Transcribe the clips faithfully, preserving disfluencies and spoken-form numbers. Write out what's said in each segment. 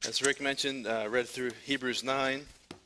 As Rick mentioned, uh, read through Hebrews nine.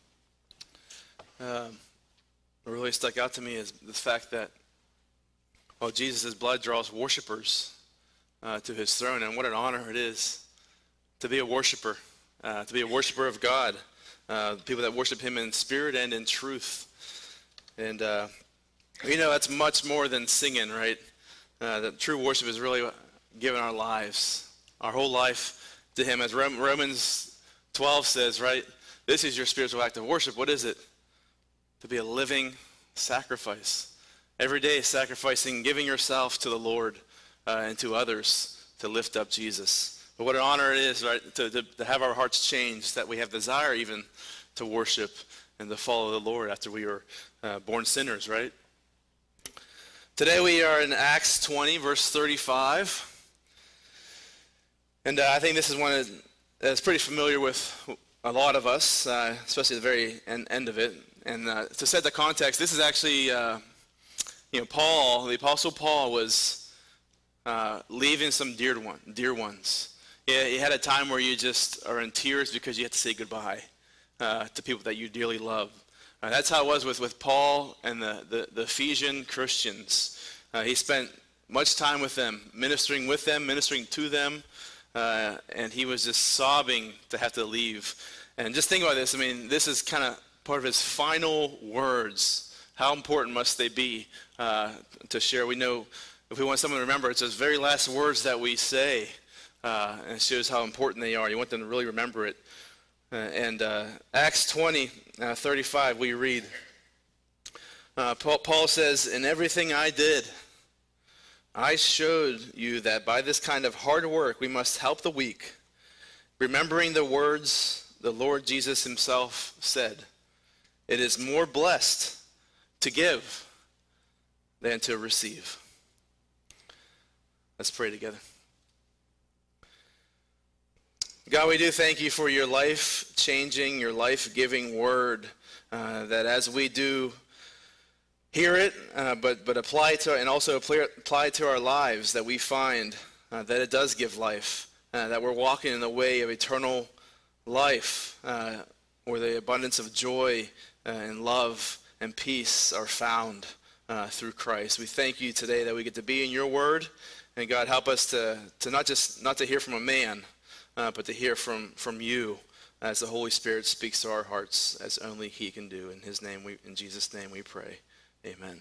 Um, what really stuck out to me is the fact that, well, Jesus' blood draws worshipers uh, to his throne, and what an honor it is to be a worshiper, uh, to be a worshiper of God, uh, people that worship him in spirit and in truth. And, uh, you know, that's much more than singing, right? Uh, that true worship is really giving our lives, our whole life to him. As Romans twelve says, right? This is your spiritual act of worship. What is it? To be a living sacrifice. Every day sacrificing, giving yourself to the Lord uh, and to others to lift up Jesus. But what an honor it is, right, to, to, to have our hearts changed, that we have desire even to worship and to follow the Lord after we were uh, born sinners, right? Today we are in Acts twenty, verse thirty-five. And uh, I think this is one that's pretty familiar with a lot of us, uh, especially the very end, end of it. And uh, to set the context, this is actually, uh, you know, Paul, the Apostle Paul was uh, leaving some dear, one, dear ones. Yeah, he had a time where you just are in tears because you have to say goodbye uh, to people that you dearly love. Uh, that's how it was with, with Paul and the, the, the Ephesian Christians. Uh, he spent much time with them, ministering with them, ministering to them. Uh, and he was just sobbing to have to leave. And just think about this. I mean, this is kind of part of his final words. How important must they be uh, to share? We know if we want someone to remember, it's those very last words that we say. Uh, and it shows how important they are. You want them to really remember it. Uh, and uh, Acts twenty, uh, thirty-five, we read, uh, Paul, Paul says, "In everything I did, I showed you that by this kind of hard work we must help the weak, remembering the words the Lord Jesus himself said, 'It is more blessed to give than to receive.'" Let's pray together. God, we do thank you for your life-changing, your life-giving word, uh, that as we do hear it, uh, but but apply it to, and also apply, apply it to our lives, that we find uh, that it does give life, uh, that we're walking in the way of eternal life, uh, where the abundance of joy uh, and love and peace are found uh, through Christ. We thank you today that we get to be in your word, and God, help us to to not just not to hear from a man, uh, but to hear from from you, as the Holy Spirit speaks to our hearts as only he can do. In his name, we in Jesus' name we pray. Amen.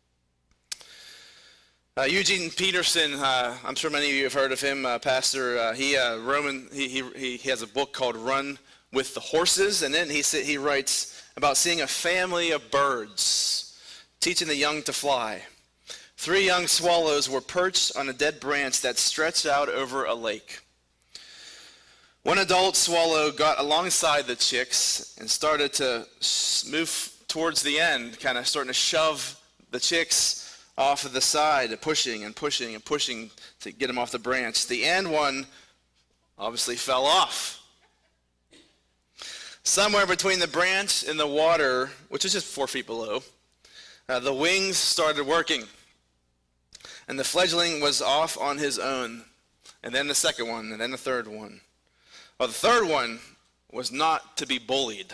Uh, Eugene Peterson, uh, I'm sure many of you have heard of him, uh, pastor. Uh, he uh, Roman. He, he he has a book called "Run with the Horses," and then he he writes about seeing a family of birds teaching the young to fly. Three young swallows were perched on a dead branch that stretched out over a lake. One adult swallow got alongside the chicks and started to move towards the end, kind of starting to shove the chicks off of the side, pushing and pushing and pushing to get them off the branch. The end one obviously fell off. Somewhere between the branch and the water, which is just four feet below, uh, the wings started working. And the fledgling was off on his own. And then the second one, and then the third one. Well, the third one was not to be bullied.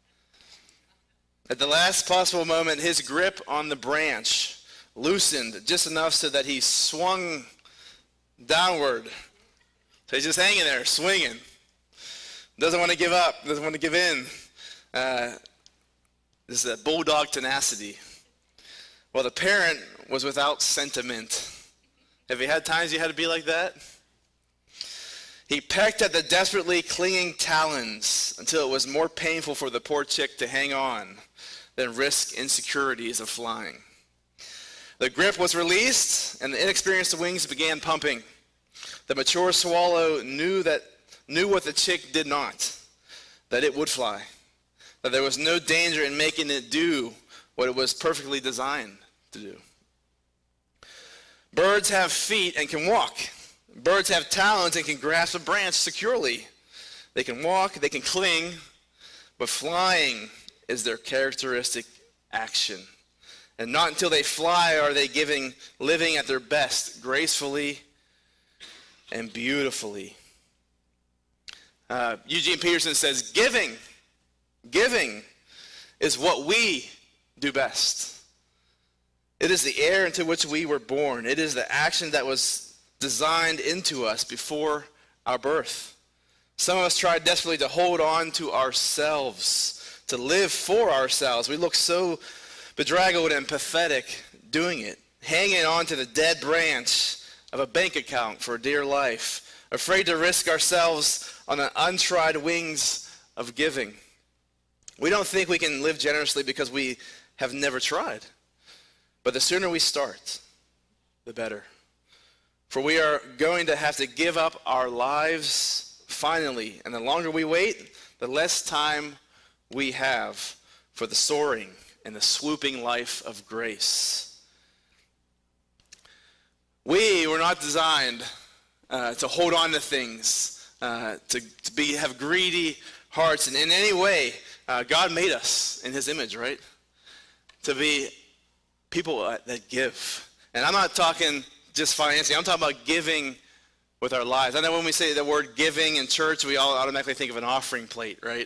At the last possible moment, his grip on the branch loosened just enough so that he swung downward. So he's just hanging there, swinging. Doesn't want to give up, doesn't want to give in. Uh, this is a bulldog tenacity. Well, the parent was without sentiment. Have you had times you had to be like that? He pecked at the desperately clinging talons until it was more painful for the poor chick to hang on than risk insecurities of flying. The grip was released, and the inexperienced wings began pumping. The mature swallow knew that knew what the chick did not, that it would fly, that there was no danger in making it do what it was perfectly designed to do. Birds have feet and can walk. Birds have talons and can grasp a branch securely. They can walk, they can cling, but flying is their characteristic action. And not until they fly are they giving, living at their best, gracefully and beautifully. Uh, Eugene Peterson says, giving, giving is what we do best. It is the air into which we were born. It is the action that was designed into us before our birth. Some of us try desperately to hold on to ourselves, to live for ourselves. We look so bedraggled and pathetic doing it, hanging on to the dead branch of a bank account for dear life, afraid to risk ourselves on the untried wings of giving. We don't think we can live generously because we have never tried. But the sooner we start, the better. For we are going to have to give up our lives finally. And the longer we wait, the less time we have for the soaring and the swooping life of grace. We were not designed uh, to hold on to things, uh, to, to be have greedy hearts. And in any way, uh, God made us in his image, right? To be people uh, that give. And I'm not talking just financing. I'm talking about giving with our lives. I know when we say the word giving in church, we all automatically think of an offering plate, right?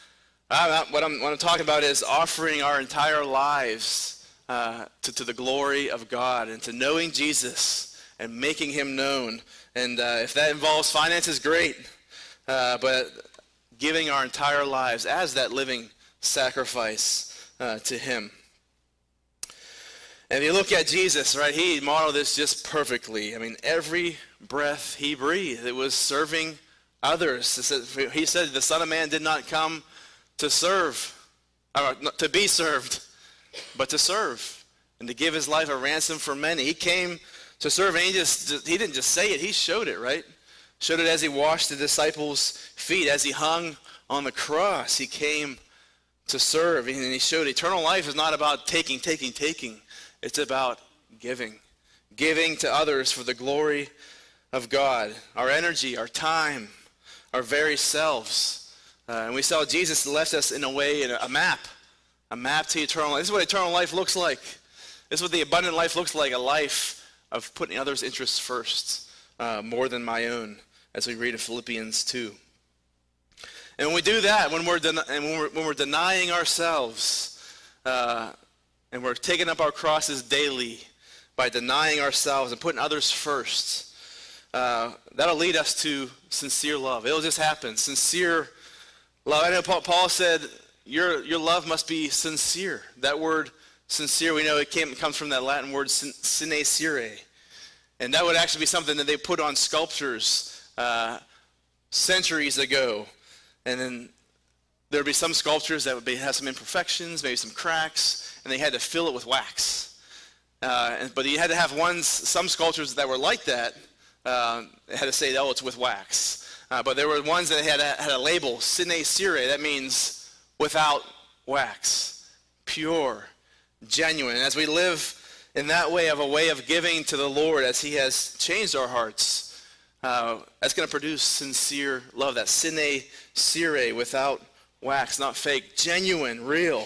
I, I, what, I'm, what I'm talking about is offering our entire lives uh, to, to the glory of God and to knowing Jesus and making him known. And uh, if that involves finances, great. Uh, but giving our entire lives as that living sacrifice uh, to him. And if you look at Jesus, right, he modeled this just perfectly. I mean, every breath he breathed, it was serving others. He said the Son of Man did not come to serve, or to be served, but to serve and to give his life a ransom for many. He came to serve, and he, just, he didn't just say it, he showed it, right? Showed it as he washed the disciples' feet, as he hung on the cross. He came to serve, and he showed eternal life is not about taking, taking, taking. It's about giving. Giving to others for the glory of God. Our energy, our time, our very selves. Uh, and we saw Jesus left us in a way, in a, a map. A map to eternal life. This is what eternal life looks like. This is what the abundant life looks like. A life of putting others' interests first, uh, more than my own, as we read in Philippians two. And when we do that, when we're, den- and when we're, when we're denying ourselves, uh, and we're taking up our crosses daily by denying ourselves and putting others first, uh, that'll lead us to sincere love. It'll just happen. Sincere love. I know Paul, Paul said, your, your love must be sincere. That word sincere, we know it, came, it comes from that Latin word sine cere. And that would actually be something that they put on sculptures uh, centuries ago. And then there would be some sculptures that would be, have some imperfections, maybe some cracks, and they had to fill it with wax. Uh, and, but you had to have ones, some sculptures that were like that, uh, they had to say, oh, it's with wax. Uh, but there were ones that had a, had a label, sine cere, that means without wax, pure, genuine. And as we live in that way of a way of giving to the Lord as he has changed our hearts, uh, that's going to produce sincere love, that sine cere, without wax, not fake, genuine, real.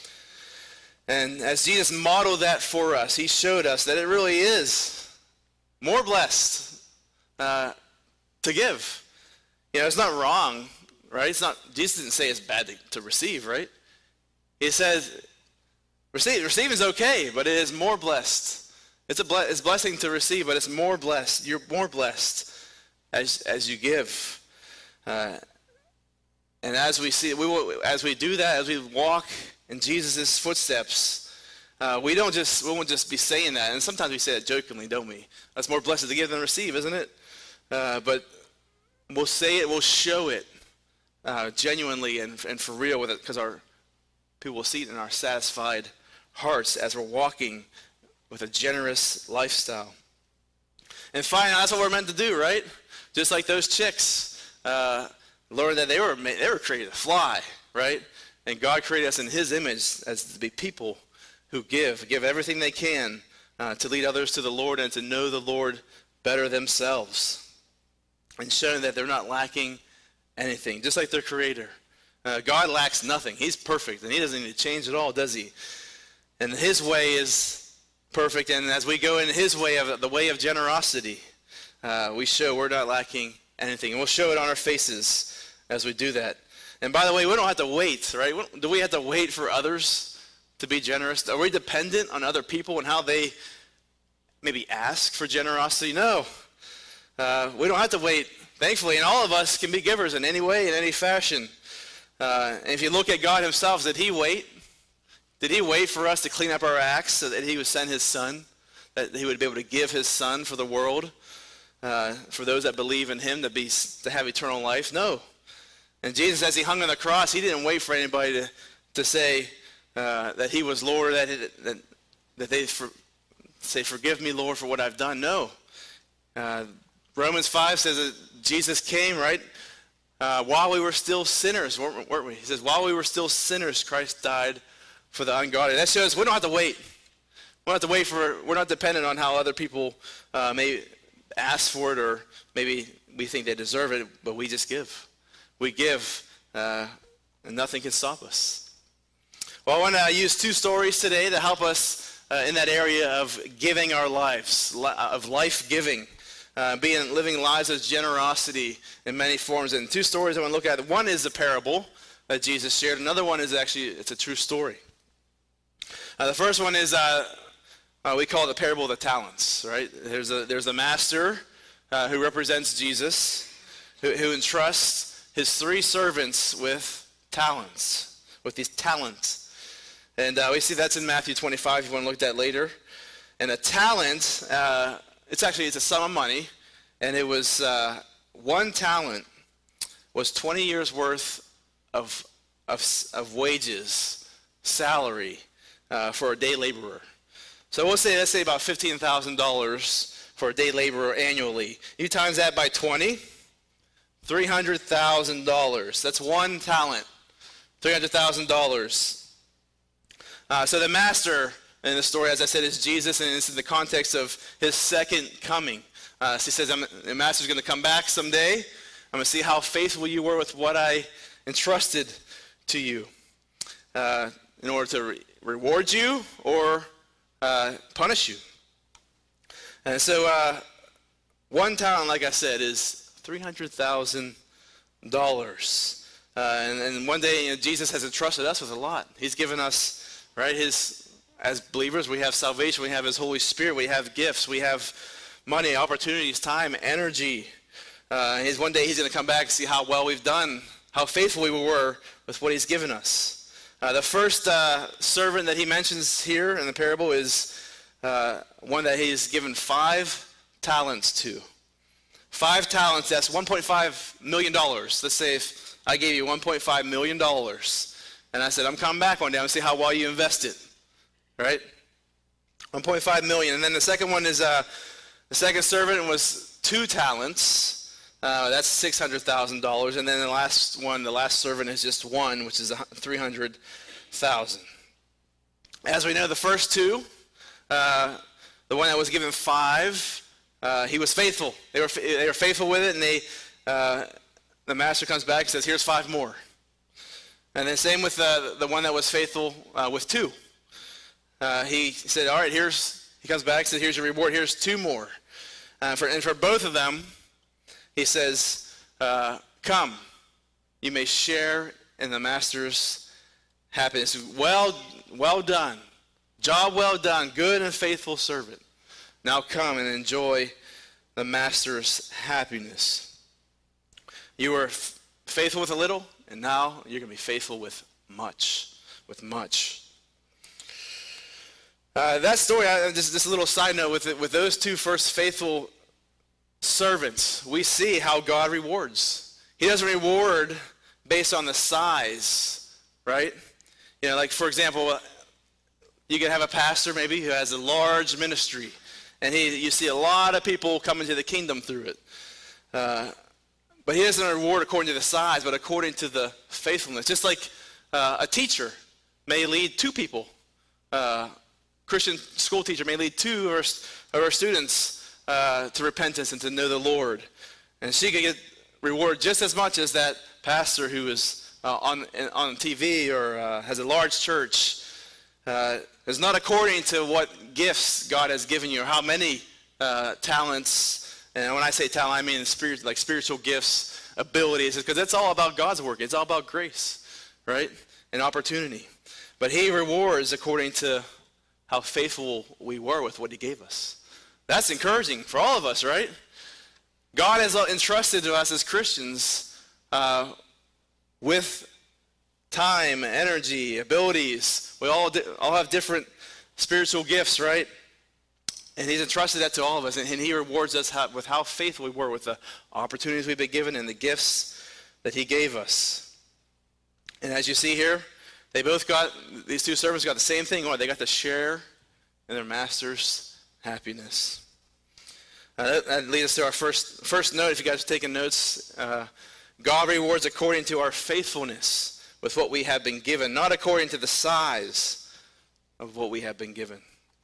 And as Jesus modeled that for us, he showed us that it really is more blessed uh, to give. You know, it's not wrong, right? It's not. Jesus didn't say it's bad to, to receive, right? He says receive. Receive is okay, but it is more blessed. It's a ble- it's blessing to receive, but it's more blessed. You're more blessed as as you give. Uh, and as we see, we will, as we do that, as we walk in Jesus' footsteps, uh, we don't just we won't just be saying that. And sometimes we say it jokingly, don't we? That's more blessed to give than receive, isn't it? Uh, but we'll say it, we'll show it uh, genuinely and and for real with it, because our people will see it in our satisfied hearts as we're walking with a generous lifestyle. And finally, that's what we're meant to do, right? Just like those chicks, uh, learn that they were made, they were created to fly, right? And God created us in his image as to be people who give, give everything they can uh, to lead others to the Lord and to know the Lord better themselves. And showing that they're not lacking anything, just like their creator. Uh, God lacks nothing. He's perfect, and he doesn't need to change at all, does he? And his way is perfect, and as we go in his way, of the way of generosity, uh, we show we're not lacking anything. And we'll show it on our faces as we do that. And by the way, we don't have to wait, right? Do we have to wait for others to be generous? Are we dependent on other people and how they maybe ask for generosity? No. Uh, we don't have to wait, thankfully, and all of us can be givers in any way, in any fashion. Uh, and if you look at God himself, did he wait? Did he wait for us to clean up our acts so that he would send his son, that he would be able to give his son for the world, uh, for those that believe in him to be to have eternal life? No. And Jesus, as he hung on the cross, he didn't wait for anybody to, to say uh, that he was Lord, that, it, that, that they for, say, forgive me, Lord, for what I've done. No. Uh, Romans five says that Jesus came, right, uh, while we were still sinners, weren't, weren't we? He says, while we were still sinners, Christ died for the ungodly. That shows we don't have to wait. We don't have to wait for, we're not dependent on how other people uh, may ask for it, or maybe we think they deserve it, but we just give. We give, uh, and nothing can stop us. Well, I want to use two stories today to help us uh, in that area of giving our lives, li- of life-giving, uh, being living lives of generosity in many forms. And two stories I want to look at. One is a parable that Jesus shared. Another one is actually, it's a true story. Uh, the first one is, uh, uh, we call it the parable of the talents, right? There's a, there's a master uh, who represents Jesus, who, who entrusts his three servants with talents, with these talents. And uh, we see that's in Matthew twenty-five, if you want to look at that later. And a talent, uh, it's actually, it's a sum of money, and it was, uh, one talent was twenty years worth of, of, of wages, salary, uh, for a day laborer. So we'll say, let's say about fifteen thousand dollars for a day laborer annually. You times that by twenty, three hundred thousand dollars. That's one talent, three hundred thousand dollars. Uh, so the master in the story, as I said, is Jesus, and it's in the context of his second coming. Uh, so he says, I'm, the master's going to come back someday. I'm going to see how faithful you were with what I entrusted to you, uh, in order to re- reward you or uh, punish you. And so uh, one talent, like I said, is three hundred thousand dollars. Uh, and, and one day, you know, Jesus has entrusted us with a lot. He's given us, right, his, as believers, we have salvation, we have his Holy Spirit, we have gifts, we have money, opportunities, time, energy. Uh, he's, one day he's going to come back and see how well we've done, how faithful we were with what he's given us. Uh, the first uh, servant that he mentions here in the parable is uh, one that he's given five talents to. Five talents, that's one point five million dollars. Let's say if I gave you one point five million dollars, and I said, I'm coming back one day and see how well you invested, right? one point five million dollars. And then the second one is, uh, the second servant was two talents. Uh, that's six hundred thousand dollars. And then the last one, the last servant is just one, which is three hundred thousand dollars. As we know, the first two, uh, the one that was given five, Uh, he was faithful. They were they were faithful with it, and they uh, the master comes back and says, "Here's five more." And then same with uh, the one that was faithful uh, with two. Uh, he said, "All right, here's." He comes back and says, "Here's your reward. Here's two more." Uh, for and for both of them, he says, uh, "Come, you may share in the master's happiness. Well, well done, job well done, good and faithful servant. Now come and enjoy the master's happiness. You were f- faithful with a little, and now you're going to be faithful with much, with much." Uh, that story, I, just this little side note, with it, with those two first faithful servants, we see how God rewards. He doesn't reward based on the size, right? You know, like for example, you can have a pastor maybe who has a large ministry, and he, you see a lot of people coming to the kingdom through it. Uh, but he doesn't reward according to the size, but according to the faithfulness. Just like uh, a teacher may lead two people. Uh, Christian school teacher may lead two of her, of her students uh, to repentance and to know the Lord. And she could get rewarded just as much as that pastor who is uh, on, on T V or uh, has a large church. Uh, it's not according to what gifts God has given you or how many uh, talents, and when I say talent, I mean spirit, like spiritual gifts abilities, because it's all about God's work. It's all about grace, right, and opportunity. But he rewards according to how faithful we were with what he gave us. That's encouraging for all of us, right? God has entrusted to us as Christians uh, with time, energy, abilities. We all, di- all have different spiritual gifts, right? And he's entrusted that to all of us, and, and he rewards us how, with how faithful we were with the opportunities we've been given and the gifts that he gave us. And as you see here, they both got, these two servants got the same thing. What? They got to share in their master's happiness. Uh, that, that leads us to our first, first note, if you guys are taking notes. Uh, God rewards according to our faithfulness with what we have been given, not according to the size of what we have been given.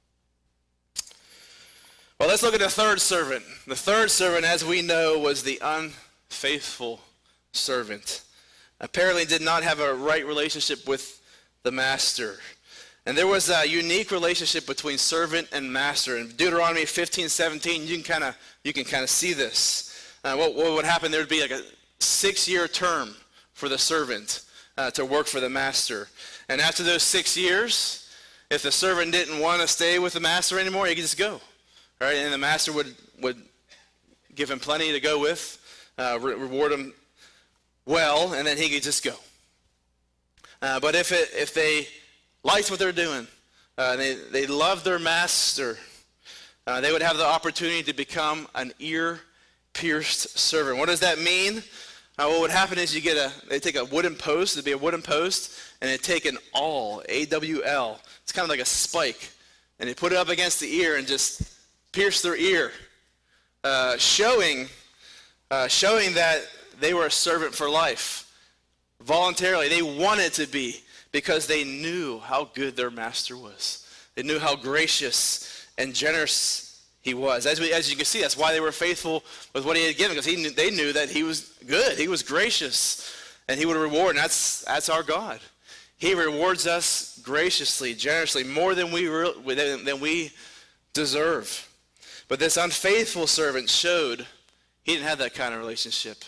Well, let's look at the third servant. The third servant, as we know, was the unfaithful servant. Apparently did not have a right relationship with the master. And there was a unique relationship between servant and master. In Deuteronomy fifteen seventeen, you can kind of you can kind of see this. Uh, what, what would happen? There would be like a six-year term for the servant uh, to work for the master. And after those six years, if the servant didn't want to stay with the master anymore, he could just go. Right? And the master would would give him plenty to go with, uh, re- reward him well, and then he could just go. Uh, but if it, if they liked what they're doing, uh, they they loved their master, uh, they would have the opportunity to become an ear-pierced servant. What does that mean? Uh, what would happen is you get a they take a wooden post, it'd be a wooden post, and they take an awl, A W L. It's kind of like a spike, and they put it up against the ear and just pierce their ear, uh, showing uh, showing that they were a servant for life. Voluntarily, they wanted to be, because they knew how good their master was. They knew how gracious and generous he was. As we, as you can see, that's why they were faithful with what he had given, because he knew, they knew that he was good, he was gracious, and he would reward. And that's that's our God. He rewards us graciously, generously, more than we re- than, than we deserve. But this unfaithful servant showed he didn't have that kind of relationship.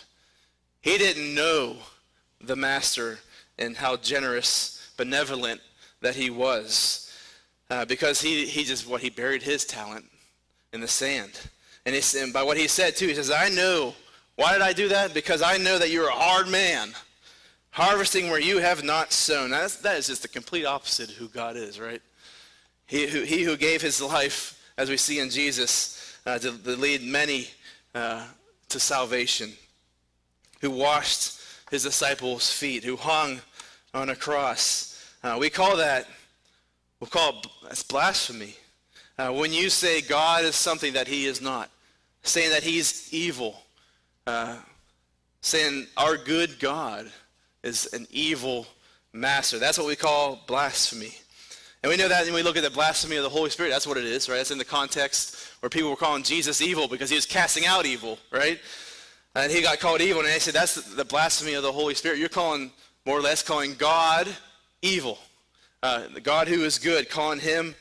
He didn't know the master and how generous, benevolent that he was, uh, because he he just what he buried his talent in the sand. And, he, and by what he said too, he says, "I know. Why did I do that? Because I know that you're a hard man, harvesting where you have not sown." Now, that's, that is just the complete opposite of who God is, right? He who he who gave his life, as we see in Jesus, uh, to, to lead many uh, to salvation, who washed his disciples' feet, who hung on a cross. Uh, we call that, we'll call it, that's blasphemy. Uh, when you say God is something that he is not, saying that he's evil, uh, saying our good God is an evil master. That's what we call blasphemy. And we know that when we look at the blasphemy of the Holy Spirit, that's what it is, right? That's in the context where people were calling Jesus evil because he was casting out evil, right? And he got called evil, and they said that's the, the blasphemy of the Holy Spirit. You're calling, more or less, calling God evil. Uh, the God who is good, calling him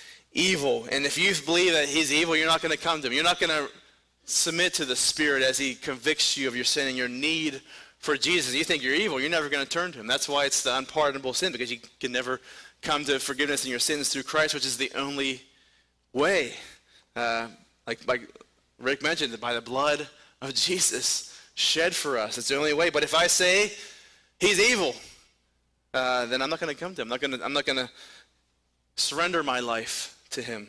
evil. And if you believe that he's evil, you're not going to come to him. You're not going to submit to the Spirit as he convicts you of your sin and your need for Jesus. You think you're evil, you're never going to turn to him. That's why it's the unpardonable sin, because you can never come to forgiveness in your sins through Christ, which is the only way. Uh, like, like Rick mentioned, by the blood of Jesus shed for us. It's the only way. But if I say he's evil, uh, then I'm not going to come to him. I'm not going to, I'm not going to surrender my life to him.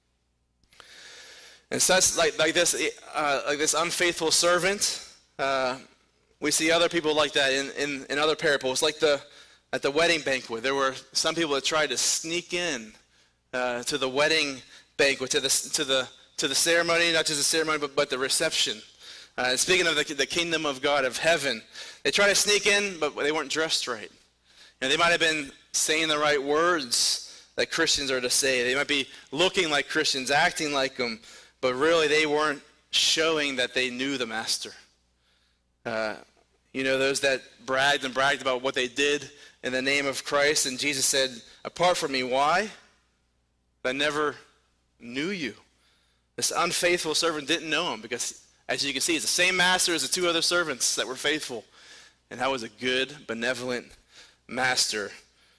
And such like like this uh, like this unfaithful servant, uh, we see other people like that in, in, in other parables. Like the at the wedding banquet, there were some people that tried to sneak in uh, to the wedding banquet, to the to the to the ceremony, not just the ceremony, but, but the reception. Uh, speaking of the, the kingdom of God, of heaven, they try to sneak in, but they weren't dressed right. You know, they might have been saying the right words that Christians are to say. They might be looking like Christians, acting like them, but really they weren't showing that they knew the Master. Uh, you know, those that bragged and bragged about what they did in the name of Christ, and Jesus said, "Apart from me, why? I never knew you." This unfaithful servant didn't know him, because As you can see, it's the same master as the two other servants that were faithful. And that was a good, benevolent master.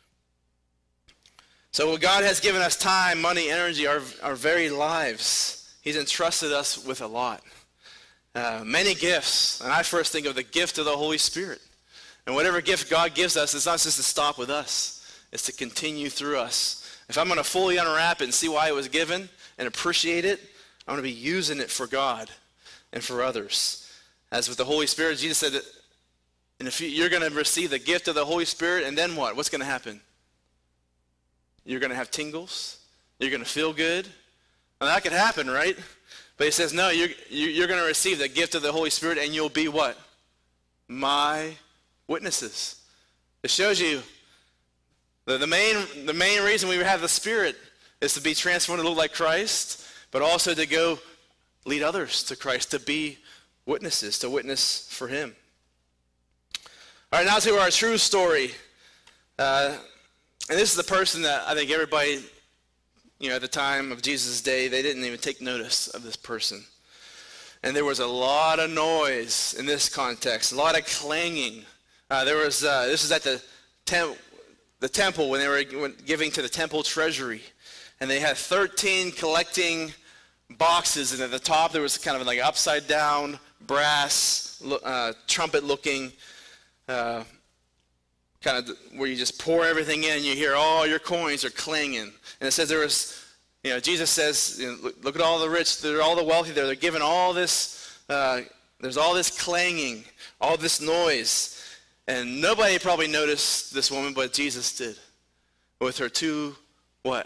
So God has given us time, money, energy, our, our very lives. He's entrusted us with a lot. Uh, many gifts. And I first think of the gift of the Holy Spirit. And whatever gift God gives us, it's not just to stop with us. It's to continue through us. If I'm going to fully unwrap it and see why it was given and appreciate it, I'm going to be using it for God and for others. As with the Holy Spirit, Jesus said that in a few, you're going to receive the gift of the Holy Spirit, and then what? What's going to happen? You're going to have tingles. You're going to feel good. And that could happen, right? But he says, no, you're, you're going to receive the gift of the Holy Spirit, and you'll be what? My witnesses. It shows you the, the, main, the main reason we have the Spirit is to be transformed to look like Christ, but also to go lead others to Christ, to be witnesses, to witness for him. All right, now to our true story. Uh, and this is the person that I think everybody, you know, at the time of Jesus' day, they didn't even take notice of this person. And there was a lot of noise in this context, a lot of clanging. Uh, there was, uh, this is at the, tem- the temple when they were giving to the temple treasury. And they had thirteen collecting boxes, and at the top there was kind of like upside down brass uh, trumpet looking uh, kind of where you just pour everything in and you hear all your coins are clanging. And it says there was, you know, Jesus says, you know, look, look at all the rich, they're all the wealthy there, they're giving all this, uh, there's all this clanging, all this noise. And nobody probably noticed this woman, but Jesus did. With her two, what?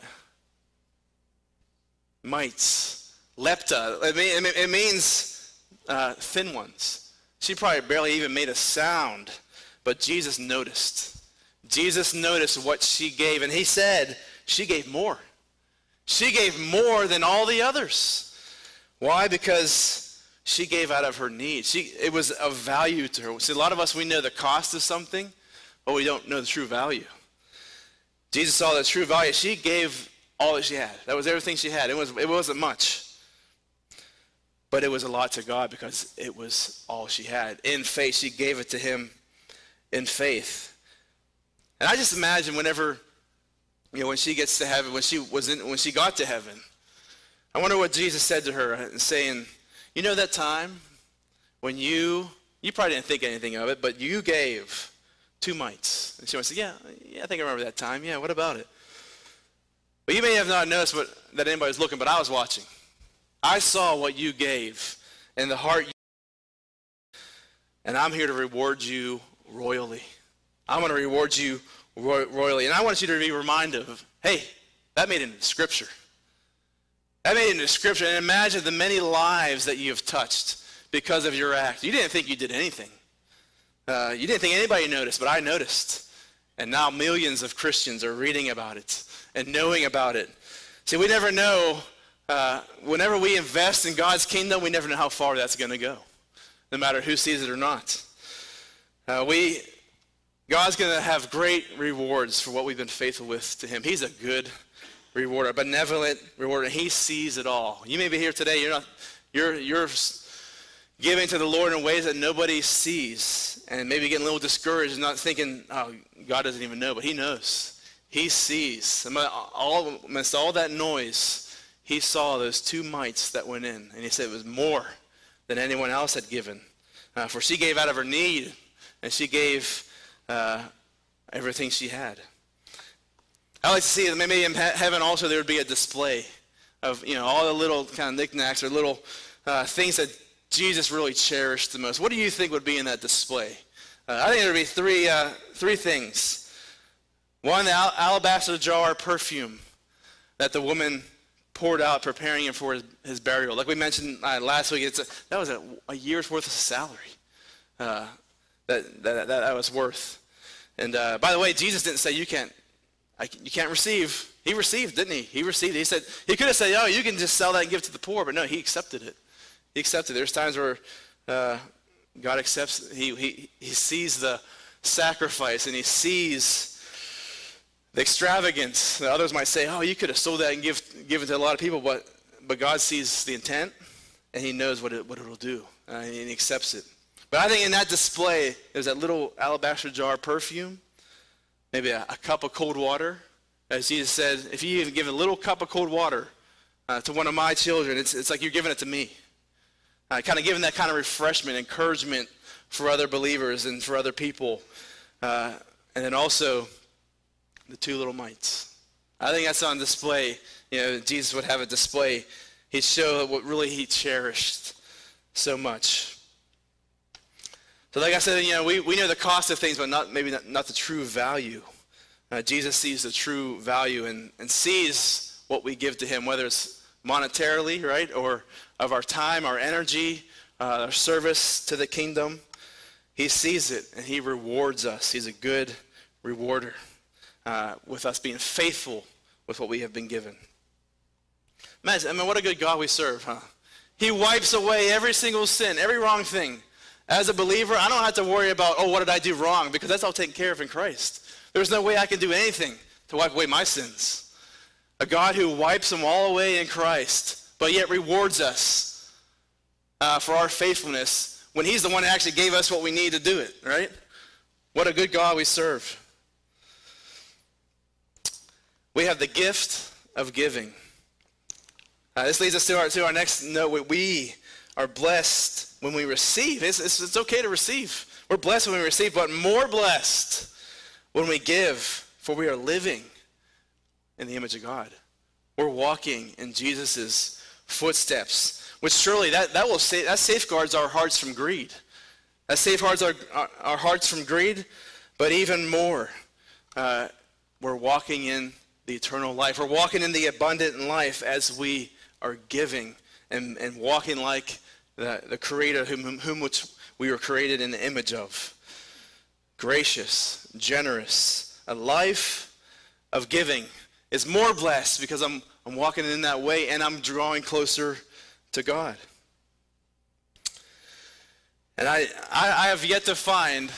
Mites. Lepta. It, mean, it means uh, thin ones. She probably barely even made a sound, but Jesus noticed. Jesus noticed what she gave, and he said she gave more. She gave more than all the others. Why? Because she gave out of her need. She, it was of value to her. See, a lot of us, we know the cost of something, but we don't know the true value. Jesus saw the true value. She gave all that she had. That was everything she had. It, was, it wasn't much. But it was a lot to God because it was all she had. In faith, she gave it to him in faith. And I just imagine whenever, you know, when she gets to heaven, when she was in, when she got to heaven, I wonder what Jesus said to her, saying, you know that time when you, you probably didn't think anything of it, but you gave two mites. And she went, yeah, yeah, I think I remember that time. Yeah, what about it? But you may have not noticed what, that anybody was looking, but I was watching. I saw what you gave and the heart you gave, and I'm here to reward you royally. I'm going to reward you roy- royally. And I want you to be reminded of, hey, that made it into Scripture. That made it into Scripture. And imagine the many lives that you have touched because of your act. You didn't think you did anything. Uh, you didn't think anybody noticed, but I noticed. And now millions of Christians are reading about it and knowing about it. See, we never know, uh, whenever we invest in God's kingdom, we never know how far that's going to go, no matter who sees it or not. Uh, we, God's going to have great rewards for what we've been faithful with to him. He's a good rewarder, a benevolent rewarder. He sees it all. You may be here today, you're not, you're, you're giving to the Lord in ways that nobody sees, and maybe getting a little discouraged and not thinking, oh, God doesn't even know, but he knows. He sees. All, amidst all that noise, he saw those two mites that went in, and he said it was more than anyone else had given. Uh, for she gave out of her need, and she gave uh, everything she had. I like to see that maybe in heaven also there would be a display of, you know, all the little kind of knickknacks or little uh, things that Jesus really cherished the most. What do you think would be in that display? Uh, I think there would be three, uh, three things. One, the al- alabaster jar perfume that the woman poured out, preparing him for his, his burial. Like we mentioned uh, last week, it's a, that was a, a year's worth of salary uh, that, that, that that was worth. And uh, by the way, Jesus didn't say you can't, I, you can't receive. He received, didn't he? He received it. He said, he could have said, oh, you can just sell that and give it to the poor, but no, he accepted it. He accepted it. There's times where uh, God accepts, he, he, he sees the sacrifice and he sees the extravagance. Others might say, oh, you could have sold that and give, given to a lot of people, but, but God sees the intent and he knows what, it, what it'll do, uh, and he accepts it. But I think in that display, there's that little alabaster jar of perfume, maybe a, a cup of cold water. As Jesus said, if you even give a little cup of cold water uh, to one of my children, it's, it's like you're giving it to me. Uh, kind of giving that kind of refreshment, encouragement for other believers and for other people. Uh, and then also the two little mites. I think that's on display. You know, Jesus would have a display. He'd show what really he cherished so much. So like I said, you know, we, we know the cost of things, but not maybe not, not the true value. Uh, Jesus sees the true value and, and sees what we give to him, whether it's monetarily, right, or of our time, our energy, uh, our service to the kingdom. He sees it, and he rewards us. He's a good rewarder uh, with us being faithful with what we have been given. Man, I mean, what a good God we serve, huh? He wipes away every single sin, every wrong thing. As a believer, I don't have to worry about, oh, what did I do wrong? Because that's all taken care of in Christ. There's no way I can do anything to wipe away my sins. A God who wipes them all away in Christ, but yet rewards us uh, for our faithfulness when he's the one that actually gave us what we need to do it, right? What a good God we serve. We have the gift of giving. Uh, this leads us to our, to our next note. We are blessed when we receive. It's, it's, it's okay to receive. We're blessed when we receive, but more blessed when we give, for we are living in the image of God. We're walking in Jesus' footsteps, which surely that, that will say, that safeguards our hearts from greed. That safeguards our, our, our hearts from greed, but even more, uh, we're walking in the eternal life. We're walking in the abundant life as we are giving and, and walking like the, the Creator whom, whom which we were created in the image of. Gracious, generous, a life of giving is more blessed because I'm, I'm walking in that way and I'm drawing closer to God. And I, I, I have yet to find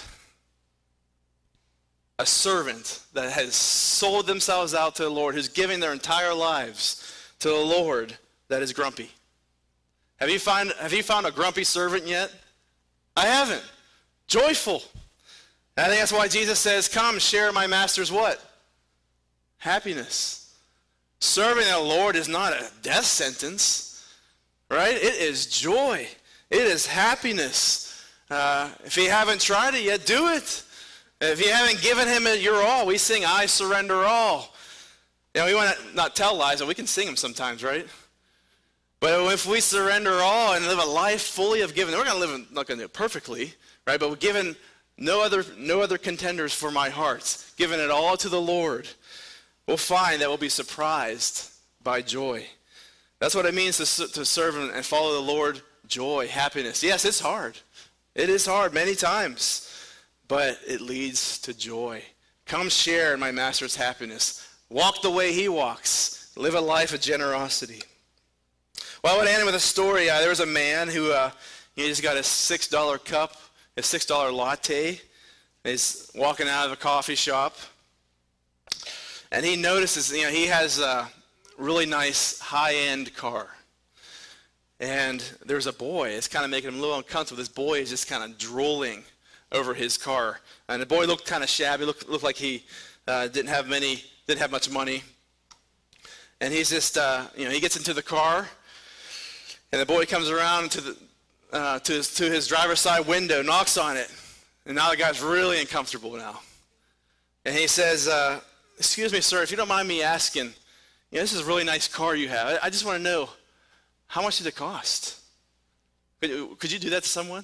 a servant that has sold themselves out to the Lord, who's giving their entire lives to the Lord, that is grumpy. Have you find, have you found a grumpy servant yet? I haven't. Joyful. And I think that's why Jesus says, come, share my master's what? Happiness. Serving the Lord is not a death sentence, right? It is joy. It is happiness. Uh, if you haven't tried it yet, do it. If you haven't given him your all, we sing, I surrender all. You know, we want to not tell lies, but we can sing them sometimes, right? But if we surrender all and live a life fully of giving, we're going to live, not going to do it perfectly, right? But we're given no other, no other contenders for my heart, giving it all to the Lord, we'll find that we'll be surprised by joy. That's what it means to, to serve and follow the Lord, joy, happiness. Yes, it's hard. It is hard many times. But it leads to joy. Come share in my master's happiness. Walk the way he walks. Live a life of generosity. Well, I would end with a story. Uh, there was a man who uh, he just got a six dollar cup, a six dollar latte. He's walking out of a coffee shop. And he notices, you know, he has a really nice high-end car. And there's a boy. It's kind of making him a little uncomfortable. This boy is just kind of drooling over his car, and the boy looked kind of shabby. Looked looked like he uh, didn't have many, didn't have much money. And he's just, uh, you know, he gets into the car, and the boy comes around to the uh, to his to his driver's side window, knocks on it, and now the guy's really uncomfortable now. And he says, uh, "Excuse me, sir, if you don't mind me asking, you know, this is a really nice car you have. I, I just want to know, how much did it cost? Could, could you do that to someone?"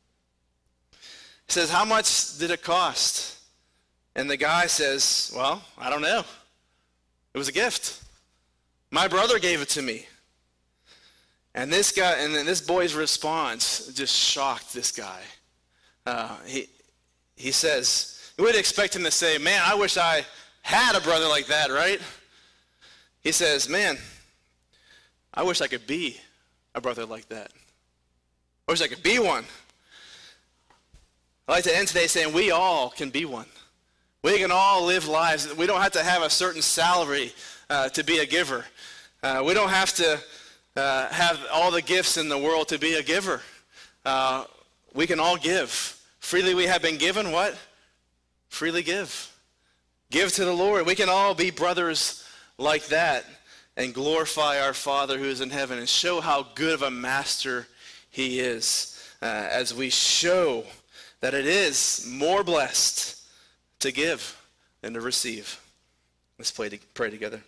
He says, how much did it cost? And the guy says, well, I don't know. It was a gift. My brother gave it to me. And this guy, and then this boy's response just shocked this guy. Uh, he, he says, you would expect him to say, man, I wish I had a brother like that, right? He says, man, I wish I could be a brother like that. I wish I could be one. I'd like to end today saying we all can be one. We can all live lives. We don't have to have a certain salary uh, to be a giver. Uh, we don't have to uh, have all the gifts in the world to be a giver. Uh, we can all give. Freely we have been given what? Freely give. Give to the Lord. We can all be brothers like that and glorify our Father who is in heaven and show how good of a master he is uh, as we show that it is more blessed to give than to receive. Let's play to, pray together.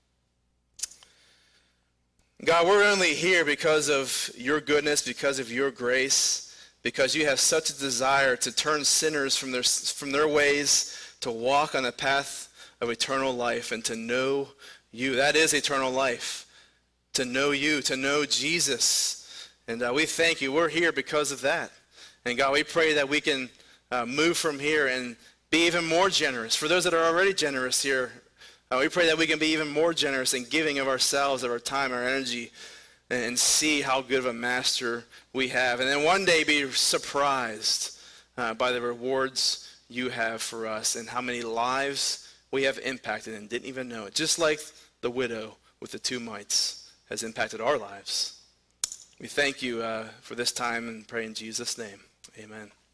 God, we're only here because of your goodness, because of your grace, because you have such a desire to turn sinners from their, from their ways, to walk on the path of eternal life and to know you. That is eternal life, to know you, to know Jesus. And uh, we thank you. We're here because of that. And God, we pray that we can uh, move from here and be even more generous. For those that are already generous here, uh, we pray that we can be even more generous in giving of ourselves, of our time, our energy, and, and see how good of a master we have. And then one day be surprised uh, by the rewards you have for us and how many lives we have impacted and didn't even know it. Just like the widow with the two mites has impacted our lives. We thank you uh, for this time and pray in Jesus' name. Amen.